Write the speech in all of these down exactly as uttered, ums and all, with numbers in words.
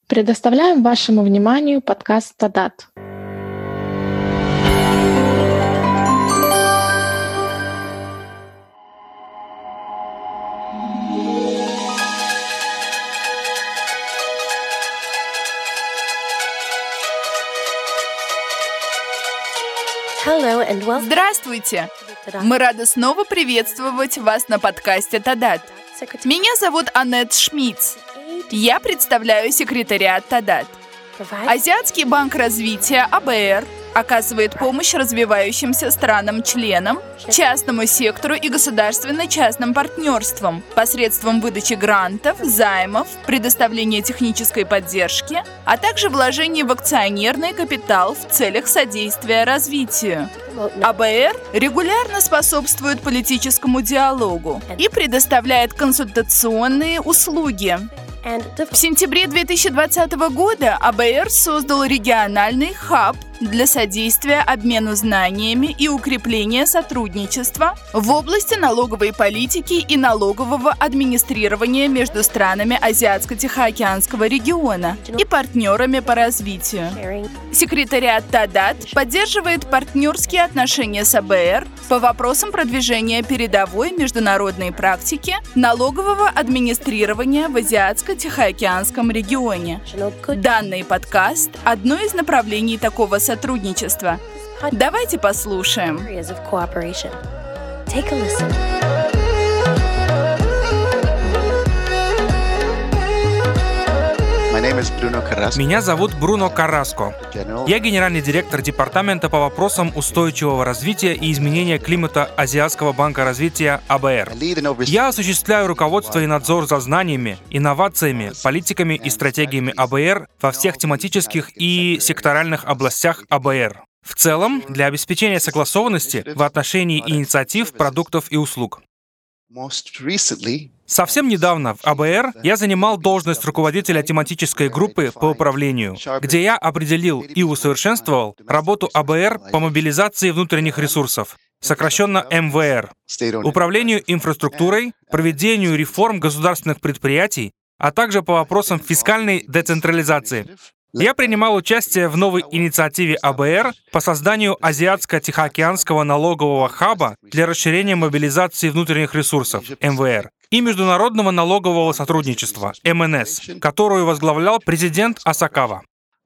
Предоставляем вашему вниманию подкаст «Тадат». Здравствуйте! Мы рады снова приветствовать вас на подкасте «Тадат». Меня зовут Аннет Шмидц. Я представляю секретариат «Тадат». Азиатский банк развития А Б Р оказывает помощь развивающимся странам-членам, частному сектору и государственно-частным партнерствам посредством выдачи грантов, займов, предоставления технической поддержки, а также вложений в акционерный капитал в целях содействия развитию. А Б Р регулярно способствует политическому диалогу и предоставляет консультационные услуги. В сентябре две тысячи двадцатого года А Б Р создал региональный хаб для содействия обмену знаниями и укрепления сотрудничества в области налоговой политики и налогового администрирования между странами Азиатско-Тихоокеанского региона и партнерами по развитию. Секретариат «Тадат» поддерживает партнерские отношения с А Б Р по вопросам продвижения передовой международной практики налогового администрирования в Азиатско-Тихоокеанском регионе. Данный подкаст – одно из направлений такого сотрудничества. Давайте послушаем. Меня зовут Бруно Карраско. Я генеральный директор департамента по вопросам устойчивого развития и изменения климата Азиатского банка развития А Б Р. Я осуществляю руководство и надзор за знаниями, инновациями, политиками и стратегиями А Б Р во всех тематических и секторальных областях А Б Р. В целом, для обеспечения согласованности в отношении инициатив, продуктов и услуг. Совсем недавно в А Б Р я занимал должность руководителя тематической группы по управлению, где я определил и усовершенствовал работу А Б Р по мобилизации внутренних ресурсов, сокращенно М В Р, управлению инфраструктурой, проведению реформ государственных предприятий, а также по вопросам фискальной децентрализации. Я принимал участие в новой инициативе А Б Р по созданию Азиатско-Тихоокеанского налогового хаба для расширения мобилизации внутренних ресурсов М В Р и международного налогового сотрудничества М Н С, которую возглавлял президент Асакава.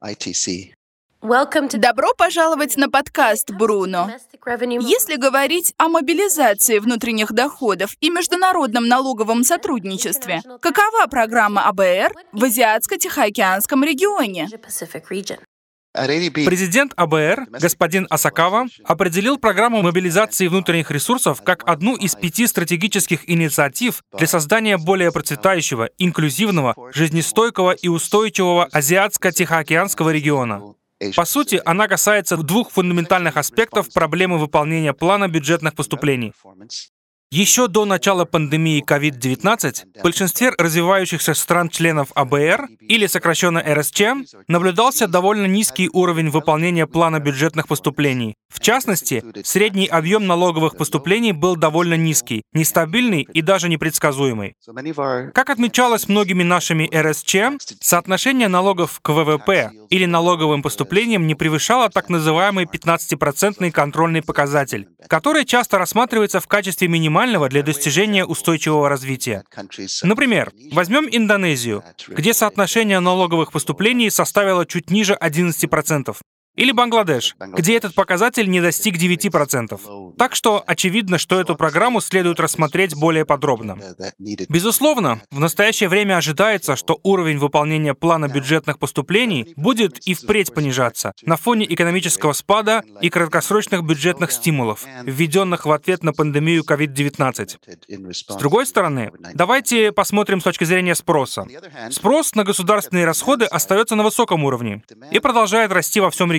Добро пожаловать на подкаст, Бруно. Если говорить о мобилизации внутренних доходов и международном налоговом сотрудничестве, какова программа А Б Р в Азиатско-Тихоокеанском регионе? Президент А Б Р, господин Асакава, определил программу мобилизации внутренних ресурсов как одну из пяти стратегических инициатив для создания более процветающего, инклюзивного, жизнестойкого и устойчивого Азиатско-Тихоокеанского региона. По сути, она касается двух фундаментальных аспектов проблемы выполнения плана бюджетных поступлений. Еще до начала пандемии ковид девятнадцать в большинстве развивающихся стран-членов А Б Р, или сокращенно Р С Ч, наблюдался довольно низкий уровень выполнения плана бюджетных поступлений. В частности, средний объем налоговых поступлений был довольно низкий, нестабильный и даже непредсказуемый. Как отмечалось многими нашими Р С Ч, соотношение налогов к В В П или налоговым поступлениям не превышало так называемый пятнадцатипроцентный контрольный показатель, который часто рассматривается в качестве минимального для достижения устойчивого развития. Например, возьмем Индонезию, где соотношение налоговых поступлений составило чуть ниже одиннадцати процентов. Или Бангладеш, где этот показатель не достиг девяти процентов. Так что очевидно, что эту программу следует рассмотреть более подробно. Безусловно, в настоящее время ожидается, что уровень выполнения плана бюджетных поступлений будет и впредь понижаться на фоне экономического спада и краткосрочных бюджетных стимулов, введенных в ответ на пандемию ковид девятнадцать. С другой стороны, давайте посмотрим с точки зрения спроса. Спрос на государственные расходы остается на высоком уровне и продолжает расти во всем регионе.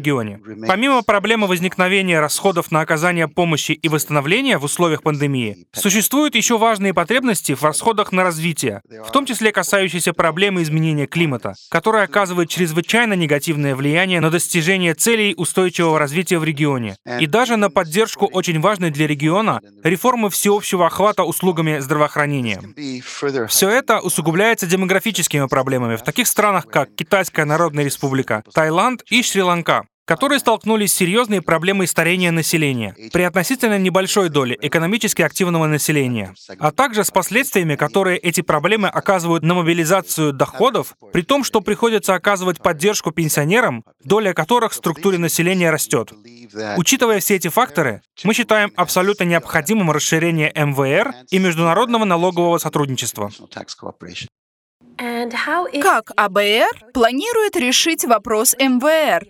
регионе. Помимо проблемы возникновения расходов на оказание помощи и восстановления в условиях пандемии, существуют еще важные потребности в расходах на развитие, в том числе касающиеся проблемы изменения климата, которая оказывает чрезвычайно негативное влияние на достижение целей устойчивого развития в регионе и даже на поддержку очень важной для региона реформы всеобщего охвата услугами здравоохранения. Все это усугубляется демографическими проблемами в таких странах, как Китайская Народная Республика, Таиланд и Шри-Ланка, которые столкнулись с серьезной проблемой старения населения при относительно небольшой доле экономически активного населения, а также с последствиями, которые эти проблемы оказывают на мобилизацию доходов, при том, что приходится оказывать поддержку пенсионерам, доля которых в структуре населения растет. Учитывая все эти факторы, мы считаем абсолютно необходимым расширение эм вэ эр и международного налогового сотрудничества. Как а бэ эр планирует решить вопрос эм вэ эр?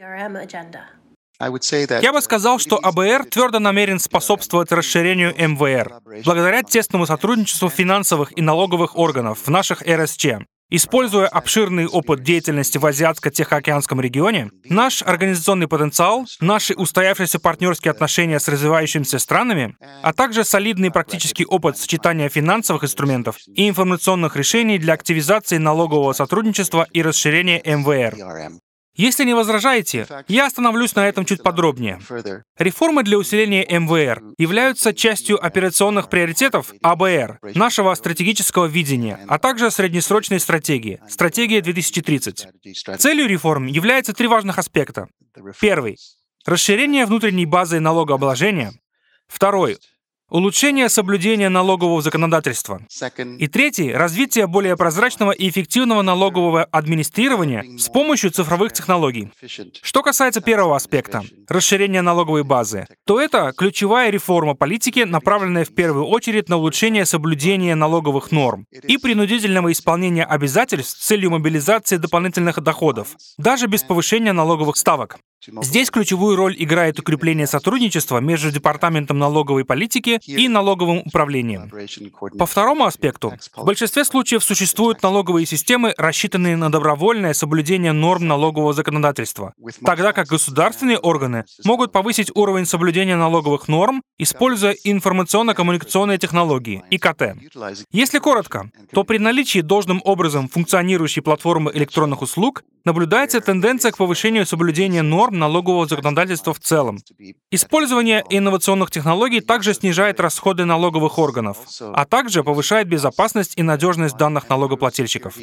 Я бы сказал, что а бэ эр твердо намерен способствовать расширению эм вэ эр благодаря тесному сотрудничеству финансовых и налоговых органов в наших эр эс че. Используя обширный опыт деятельности в Азиатско-Тихоокеанском регионе, наш организационный потенциал, наши устоявшиеся партнерские отношения с развивающимися странами, а также солидный практический опыт сочетания финансовых инструментов и информационных решений для активизации налогового сотрудничества и расширения эм вэ эр. Если не возражаете, я остановлюсь на этом чуть подробнее. Реформы для усиления эм вэ эр являются частью операционных приоритетов а бэ эр, нашего стратегического видения, а также среднесрочной стратегии, стратегия две тысячи тридцать. Целью реформ является три важных аспекта. Первый — расширение внутренней базы налогообложения. Второй — улучшение соблюдения налогового законодательства. И третий — развитие более прозрачного и эффективного налогового администрирования с помощью цифровых технологий. Что касается первого аспекта — расширения налоговой базы, то это ключевая реформа политики, направленная в первую очередь на улучшение соблюдения налоговых норм и принудительного исполнения обязательств с целью мобилизации дополнительных доходов, даже без повышения налоговых ставок. Здесь ключевую роль играет укрепление сотрудничества между Департаментом налоговой политики и налоговым управлением. По второму аспекту, в большинстве случаев существуют налоговые системы, рассчитанные на добровольное соблюдение норм налогового законодательства, тогда как государственные органы могут повысить уровень соблюдения налоговых норм, используя информационно-коммуникационные технологии, и ка тэ. Если коротко, то при наличии должным образом функционирующей платформы электронных услуг наблюдается тенденция к повышению соблюдения норм налогового законодательства в целом. Использование инновационных технологий также снижает расходы налоговых органов, а также повышает безопасность и надежность данных налогоплательщиков.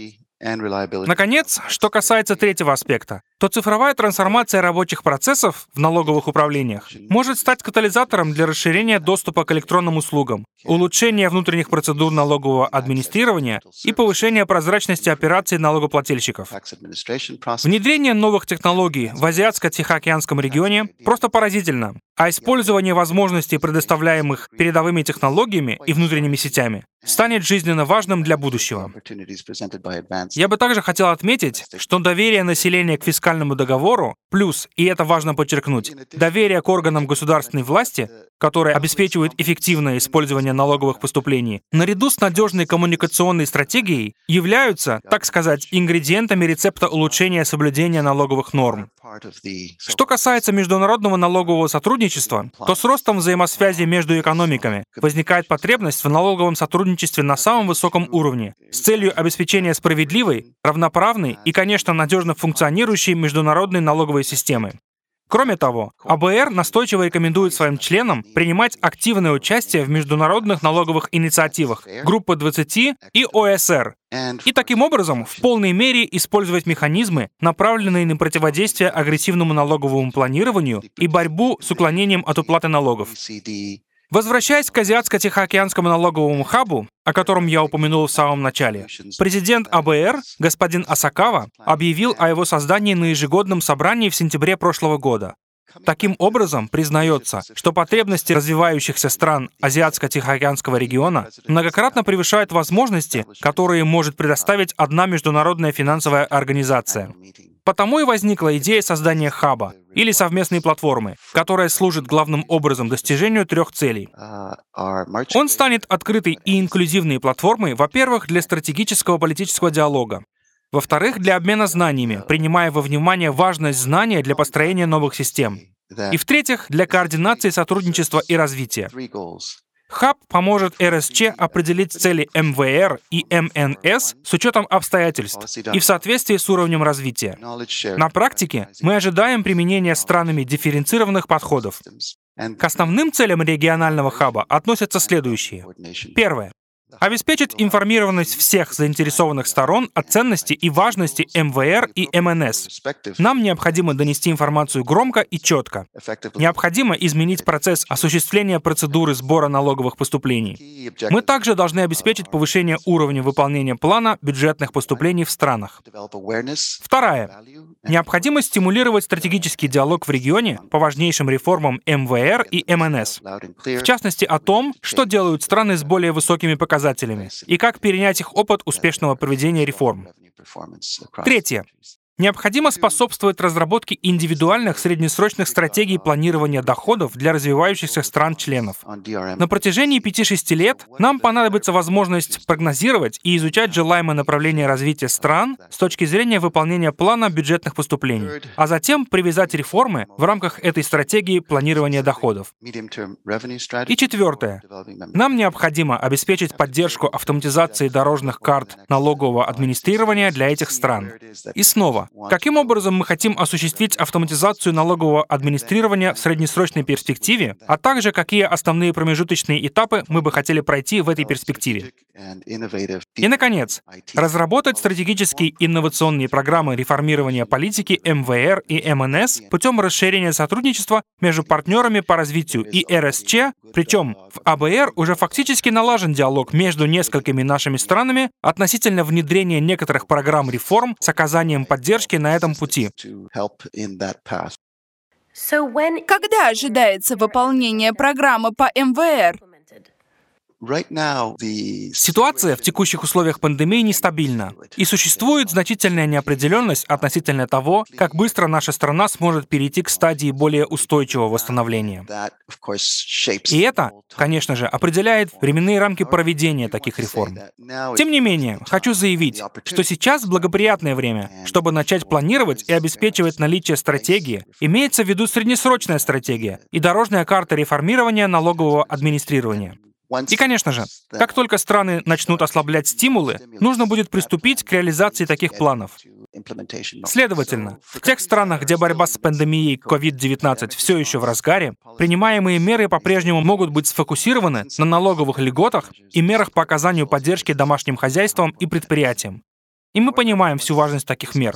Наконец, что касается третьего аспекта, то цифровая трансформация рабочих процессов в налоговых управлениях может стать катализатором для расширения доступа к электронным услугам, улучшения внутренних процедур налогового администрирования и повышения прозрачности операций налогоплательщиков. Внедрение новых технологий в Азиатско-Тихоокеанском регионе просто поразительно, а использование возможностей, предоставляемых передовыми технологиями и внутренними сетями, станет жизненно важным для будущего. Я бы также хотел отметить, что доверие населения к фискальному договору, плюс, и это важно подчеркнуть, доверие к органам государственной власти, которые обеспечивают эффективное использование налоговых поступлений, наряду с надежной коммуникационной стратегией, являются, так сказать, ингредиентами рецепта улучшения соблюдения налоговых норм. Что касается международного налогового сотрудничества, то с ростом взаимосвязи между экономиками возникает потребность в налоговом сотрудничестве на самом высоком уровне с целью обеспечения справедливой, равноправной и, конечно, надежно функционирующей международной налоговой системы. Кроме того, а бэ эр настойчиво рекомендует своим членам принимать активное участие в международных налоговых инициативах Группы двадцати и о эс эр, и таким образом в полной мере использовать механизмы, направленные на противодействие агрессивному налоговому планированию и борьбу с уклонением от уплаты налогов. Возвращаясь к Азиатско-Тихоокеанскому налоговому хабу, о котором я упомянул в самом начале, президент а бэ эр, господин Асакава, объявил о его создании на ежегодном собрании в сентябре прошлого года. Таким образом, признается, что потребности развивающихся стран Азиатско-Тихоокеанского региона многократно превышают возможности, которые может предоставить одна международная финансовая организация. Потому и возникла идея создания хаба, или совместной платформы, которая служит главным образом достижению трех целей. Он станет открытой и инклюзивной платформой, во-первых, для стратегического политического диалога, Во-вторых, для обмена знаниями, принимая во внимание важность знания для построения новых систем. И в-третьих, для координации сотрудничества и развития. Хаб поможет эр эс че определить цели эм вэ эр и эм эн эс с учетом обстоятельств и в соответствии с уровнем развития. На практике мы ожидаем применения странами дифференцированных подходов. К основным целям регионального хаба относятся следующие. Первое. Обеспечить информированность всех заинтересованных сторон о ценности и важности эм вэ эр и эм эн эс. Нам необходимо донести информацию громко и четко. Необходимо изменить процесс осуществления процедуры сбора налоговых поступлений. Мы также должны обеспечить повышение уровня выполнения плана бюджетных поступлений в странах. Вторая. Необходимо стимулировать стратегический диалог в регионе по важнейшим реформам эм вэ эр и эм эн эс. В частности, о том, что делают страны с более высокими показателями и как перенять их опыт успешного проведения реформ. Третье. Необходимо способствовать разработке индивидуальных среднесрочных стратегий планирования доходов для развивающихся стран-членов. На протяжении пяти-шести лет нам понадобится возможность прогнозировать и изучать желаемое направление развития стран с точки зрения выполнения плана бюджетных поступлений, а затем привязать реформы в рамках этой стратегии планирования доходов. И четвертое. Нам необходимо обеспечить поддержку автоматизации дорожных карт налогового администрирования для этих стран. И снова, каким образом мы хотим осуществить автоматизацию налогового администрирования в среднесрочной перспективе, а также какие основные промежуточные этапы мы бы хотели пройти в этой перспективе. И, наконец, разработать стратегические инновационные программы реформирования политики эм вэ эр и эм эн эс путем расширения сотрудничества между партнерами по развитию и эр эс че, причем в а бэ эр уже фактически налажен диалог между несколькими нашими странами относительно внедрения некоторых программ реформ с оказанием поддержки на этом пути. Когда ожидается выполнение программы по эм вэ эр? Ситуация в текущих условиях пандемии нестабильна, и существует значительная неопределенность относительно того, как быстро наша страна сможет перейти к стадии более устойчивого восстановления. И это, конечно же, определяет временные рамки проведения таких реформ. Тем не менее, хочу заявить, что сейчас благоприятное время, чтобы начать планировать и обеспечивать наличие стратегии, имеется в виду среднесрочная стратегия и дорожная карта реформирования налогового администрирования. И, конечно же, как только страны начнут ослаблять стимулы, нужно будет приступить к реализации таких планов. Следовательно, в тех странах, где борьба с пандемией ковид девятнадцать все еще в разгаре, принимаемые меры по-прежнему могут быть сфокусированы на налоговых льготах и мерах по оказанию поддержки домашним хозяйствам и предприятиям. И мы понимаем всю важность таких мер.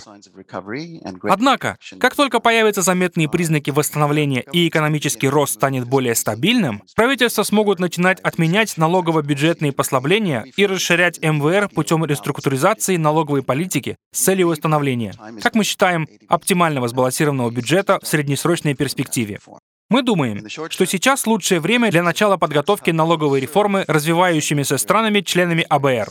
Однако, как только появятся заметные признаки восстановления и экономический рост станет более стабильным, правительства смогут начинать отменять налогово-бюджетные послабления и расширять эм вэ эр путем реструктуризации налоговой политики с целью восстановления, как мы считаем, оптимального сбалансированного бюджета в среднесрочной перспективе. Мы думаем, что сейчас лучшее время для начала подготовки налоговой реформы развивающимися странами-членами а бэ эр.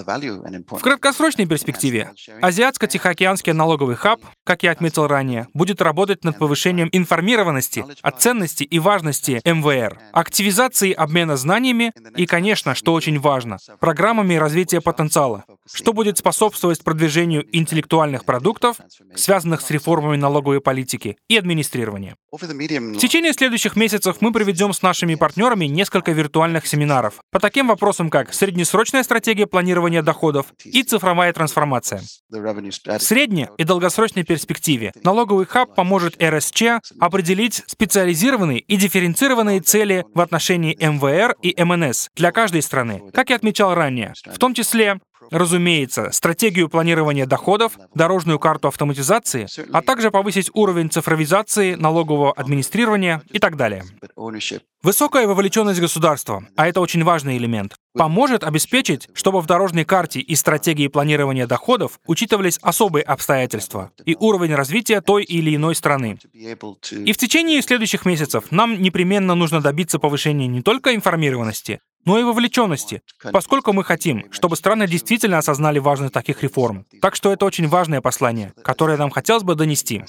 В краткосрочной перспективе Азиатско-Тихоокеанский налоговый хаб, как я отметил ранее, будет работать над повышением информированности о ценности и важности эм вэ эр, активизацией обмена знаниями и, конечно, что очень важно, программами развития потенциала, что будет способствовать продвижению интеллектуальных продуктов, связанных с реформами налоговой политики и администрирования. В течение следующих месяцев мы проведем с нашими партнерами несколько виртуальных семинаров по таким вопросам, как среднесрочная стратегия планирования доходов и цифровая трансформация. В средне- и долгосрочной перспективе налоговый хаб поможет эр эс че определить специализированные и дифференцированные цели в отношении эм вэ эр и эм эн эс для каждой страны, как я отмечал ранее, в том числе, разумеется, стратегию планирования доходов, дорожную карту автоматизации, а также повысить уровень цифровизации налогового администрирования и так далее. Высокая вовлеченность государства, а это очень важный элемент, поможет обеспечить, чтобы в дорожной карте и стратегии планирования доходов учитывались особые обстоятельства и уровень развития той или иной страны. И в течение следующих месяцев нам непременно нужно добиться повышения не только информированности, но и вовлеченности, поскольку мы хотим, чтобы страны действительно осознали важность таких реформ. Так что это очень важное послание, которое нам хотелось бы донести.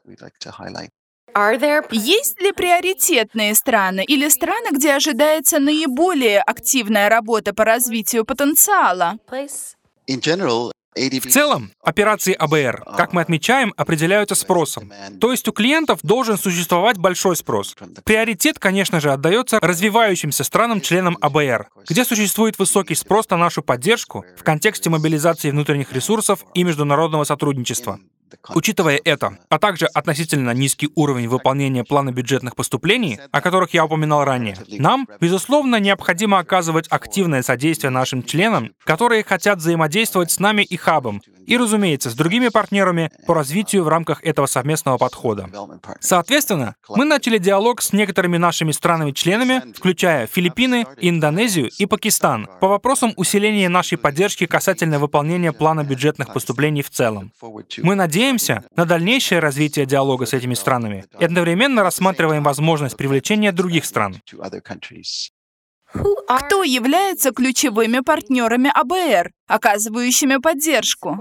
Есть ли приоритетные страны или страны, где ожидается наиболее активная работа по развитию потенциала? В целом, операции А Бэ Эр, как мы отмечаем, определяются спросом. То есть у клиентов должен существовать большой спрос. Приоритет, конечно же, отдается развивающимся странам-членам А Бэ Эр, где существует высокий спрос на нашу поддержку в контексте мобилизации внутренних ресурсов и международного сотрудничества. Учитывая это, а также относительно низкий уровень выполнения плана бюджетных поступлений, о которых я упоминал ранее, нам, безусловно, необходимо оказывать активное содействие нашим членам, которые хотят взаимодействовать с нами и хабом, и, разумеется, с другими партнерами по развитию в рамках этого совместного подхода. Соответственно, мы начали диалог с некоторыми нашими странами-членами, включая Филиппины, Индонезию и Пакистан, по вопросам усиления нашей поддержки касательно выполнения плана бюджетных поступлений в целом. Мы надеемся на дальнейшее развитие диалога с этими странами и одновременно рассматриваем возможность привлечения других стран. Кто является ключевыми партнерами А Бэ Эр, оказывающими поддержку?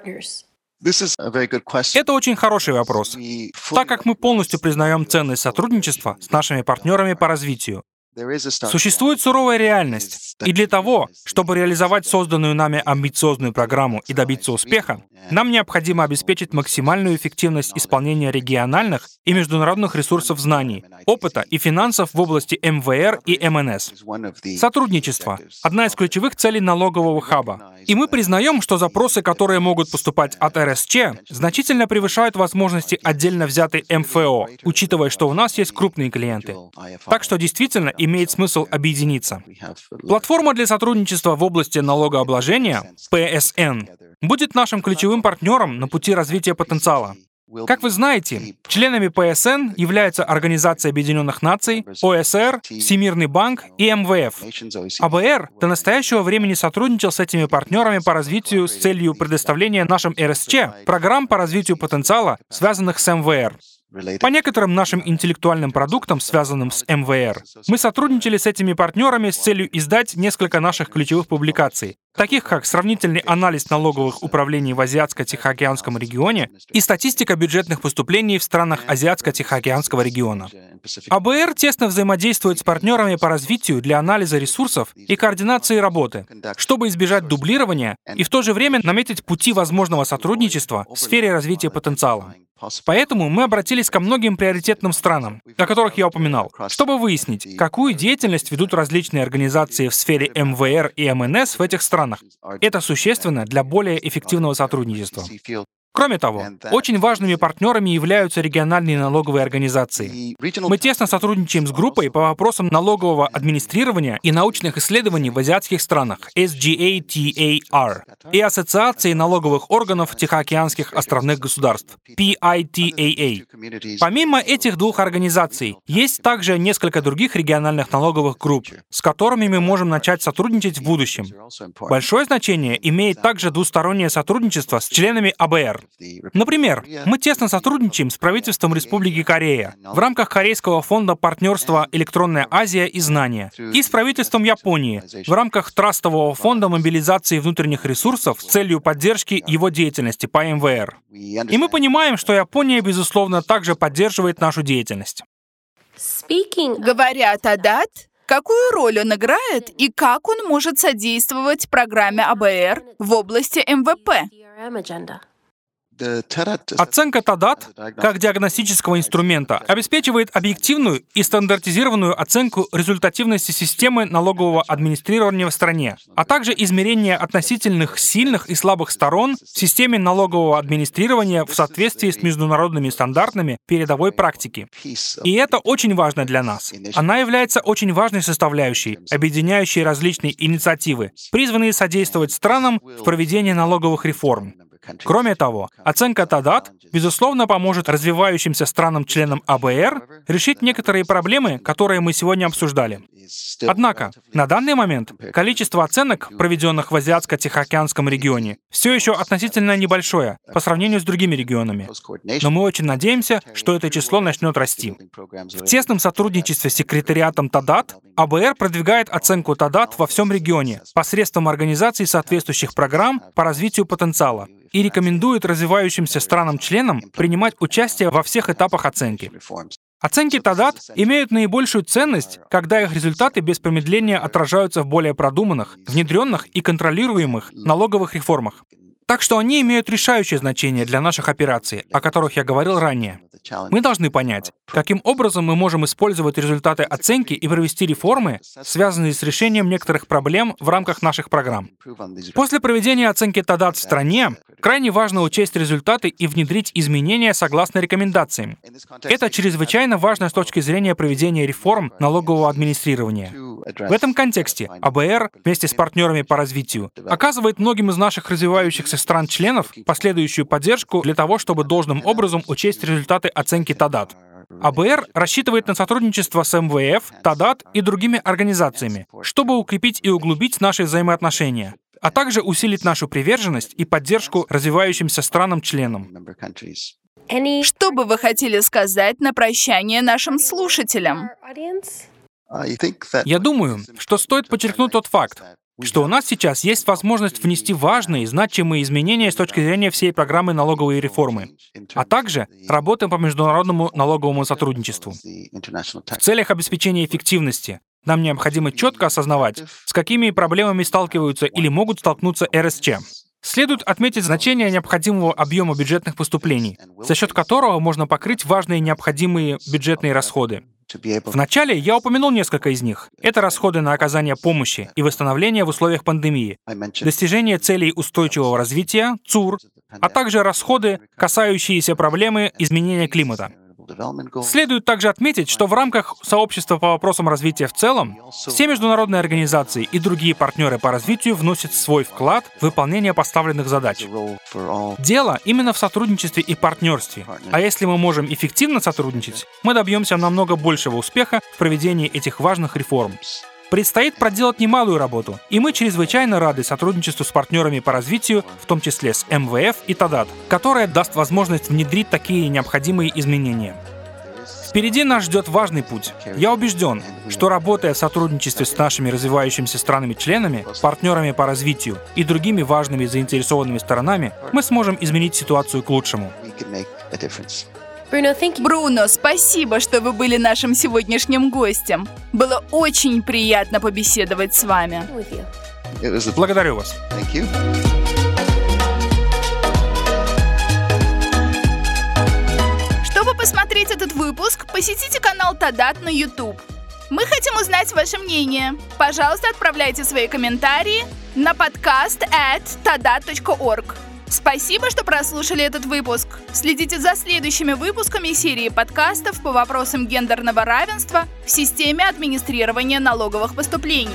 Это очень хороший вопрос, так как мы полностью признаем ценность сотрудничества с нашими партнерами по развитию. Существует суровая реальность, и для того, чтобы реализовать созданную нами амбициозную программу и добиться успеха, нам необходимо обеспечить максимальную эффективность исполнения региональных и международных ресурсов знаний, опыта и финансов в области Эм Вэ Эр и Эм Эн Эс. Сотрудничество — одна из ключевых целей налогового хаба. И мы признаем, что запросы, которые могут поступать от Эр Эс Че, значительно превышают возможности отдельно взятой Эм Эф О, учитывая, что у нас есть крупные клиенты. Так что действительно имеет смысл объединиться. Платформа для сотрудничества в области налогообложения, Пэ Эс Эн, будет нашим ключевым партнером на пути развития потенциала. Как вы знаете, членами Пэ Эс Эн являются Организация Объединенных Наций, О Эс Эр, Всемирный банк и Эм Вэ Эф. А Бэ Эр до настоящего времени сотрудничал с этими партнерами по развитию с целью предоставления нашим Эр Эс Че программ по развитию потенциала, связанных с Эм Вэ Эр. По некоторым нашим интеллектуальным продуктам, связанным с Эм Вэ Эр, мы сотрудничали с этими партнерами с целью издать несколько наших ключевых публикаций, таких как сравнительный анализ налоговых управлений в Азиатско-Тихоокеанском регионе и статистика бюджетных поступлений в странах Азиатско-Тихоокеанского региона. А Бэ Эр тесно взаимодействует с партнерами по развитию для анализа ресурсов и координации работы, чтобы избежать дублирования и в то же время наметить пути возможного сотрудничества в сфере развития потенциала. Поэтому мы обратились ко многим приоритетным странам, о которых я упоминал, чтобы выяснить, какую деятельность ведут различные организации в сфере Эм Вэ Эр и Эм Эн Эс в этих странах. Это существенно для более эффективного сотрудничества. Кроме того, очень важными партнерами являются региональные налоговые организации. Мы тесно сотрудничаем с группой по вопросам налогового администрирования и научных исследований в азиатских странах Эс Джи Эй Ти Эй Ар и Ассоциацией налоговых органов Тихоокеанских островных государств Пи Ай Ти Эй Эй. Помимо этих двух организаций, есть также несколько других региональных налоговых групп, с которыми мы можем начать сотрудничать в будущем. Большое значение имеет также двустороннее сотрудничество с членами А Бэ Эр. Например, мы тесно сотрудничаем с правительством Республики Корея в рамках Корейского фонда партнерства «Электронная Азия и знания» и с правительством Японии в рамках Трастового фонда мобилизации внутренних ресурсов с целью поддержки его деятельности по Эм Вэ Эр. И мы понимаем, что Япония, безусловно, также поддерживает нашу деятельность. Говоря о Тадат, какую роль он играет и как он может содействовать программе А Бэ Эр в области Эм Вэ Пэ? Оценка Тадат как диагностического инструмента обеспечивает объективную и стандартизированную оценку результативности системы налогового администрирования в стране, а также измерение относительных сильных и слабых сторон в системе налогового администрирования в соответствии с международными стандартами передовой практики. И это очень важно для нас. Она является очень важной составляющей, объединяющей различные инициативы, призванные содействовать странам в проведении налоговых реформ. Кроме того, оценка Тадат, безусловно, поможет развивающимся странам-членам А Бэ Эр решить некоторые проблемы, которые мы сегодня обсуждали. Однако, на данный момент количество оценок, проведенных в Азиатско-Тихоокеанском регионе, все еще относительно небольшое по сравнению с другими регионами. Но мы очень надеемся, что это число начнет расти. В тесном сотрудничестве с секретариатом Тадат А Бэ Эр продвигает оценку Тадат во всем регионе посредством организации соответствующих программ по развитию потенциала и рекомендует развивающимся странам-членам принимать участие во всех этапах оценки. Оценки Тадат имеют наибольшую ценность, когда их результаты без промедления отражаются в более продуманных, внедренных и контролируемых налоговых реформах. Так что они имеют решающее значение для наших операций, о которых я говорил ранее. Мы должны понять, каким образом мы можем использовать результаты оценки и провести реформы, связанные с решением некоторых проблем в рамках наших программ. После проведения оценки Тадат в стране, крайне важно учесть результаты и внедрить изменения согласно рекомендациям. Это чрезвычайно важно с точки зрения проведения реформ налогового администрирования. В этом контексте АБР вместе с партнерами по развитию оказывает многим из наших развивающихся стран-членов последующую поддержку для того, чтобы должным образом учесть результаты оценки Тадат. АБР рассчитывает на сотрудничество с эм вэ эф, Тадат и другими организациями, чтобы укрепить и углубить наши взаимоотношения, а также усилить нашу приверженность и поддержку развивающимся странам-членам. Что бы вы хотели сказать на прощание нашим слушателям? Я думаю, что стоит подчеркнуть тот факт, что у нас сейчас есть возможность внести важные, значимые изменения с точки зрения всей программы налоговой реформы, а также работаем по международному налоговому сотрудничеству. В целях обеспечения эффективности нам необходимо четко осознавать, с какими проблемами сталкиваются или могут столкнуться эр эс че. Следует отметить значение необходимого объема бюджетных поступлений, за счет которого можно покрыть важные необходимые бюджетные расходы. Вначале я упомянул несколько из них. Это расходы на оказание помощи и восстановление в условиях пандемии, достижение целей устойчивого развития, ЦУР, а также расходы, касающиеся проблемы изменения климата. Следует также отметить, что в рамках сообщества по вопросам развития в целом все международные организации и другие партнеры по развитию вносят свой вклад в выполнение поставленных задач. Дело именно в сотрудничестве и партнерстве. А если мы можем эффективно сотрудничать, мы добьемся намного большего успеха в проведении этих важных реформ. Предстоит проделать немалую работу, и мы чрезвычайно рады сотрудничеству с партнерами по развитию, в том числе с эм вэ эф и Тадат, которое даст возможность внедрить такие необходимые изменения. Впереди нас ждет важный путь. Я убежден, что работая в сотрудничестве с нашими развивающимися странами-членами, партнерами по развитию и другими важными заинтересованными сторонами, мы сможем изменить ситуацию к лучшему. Бруно, спасибо, что вы были нашим сегодняшним гостем. Было очень приятно побеседовать с вами. Благодарю вас. Чтобы посмотреть этот выпуск, посетите канал Тадат на YouTube. Мы хотим узнать ваше мнение. Пожалуйста, отправляйте свои комментарии на подкаст at tadat точка org. Спасибо, что прослушали этот выпуск. Следите за следующими выпусками серии подкастов по вопросам гендерного равенства в системе администрирования налоговых поступлений.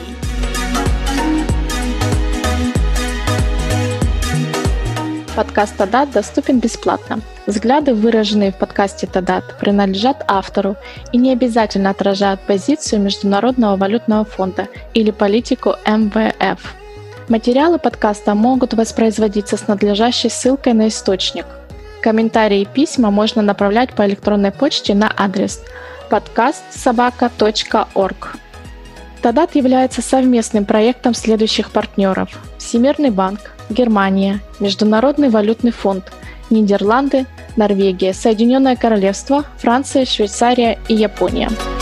Подкаст Тадат доступен бесплатно. Взгляды, выраженные в подкасте Тадат, принадлежат автору и не обязательно отражают позицию Международного валютного фонда или политику эм вэ эф. Материалы подкаста могут воспроизводиться с надлежащей ссылкой на источник. Комментарии и письма можно направлять по электронной почте на адрес подкаст собака точка орг. Тадат является совместным проектом следующих партнеров: Всемирный банк, Германия, Международный валютный фонд, Нидерланды, Норвегия, Соединенное Королевство, Франция, Швейцария и Япония.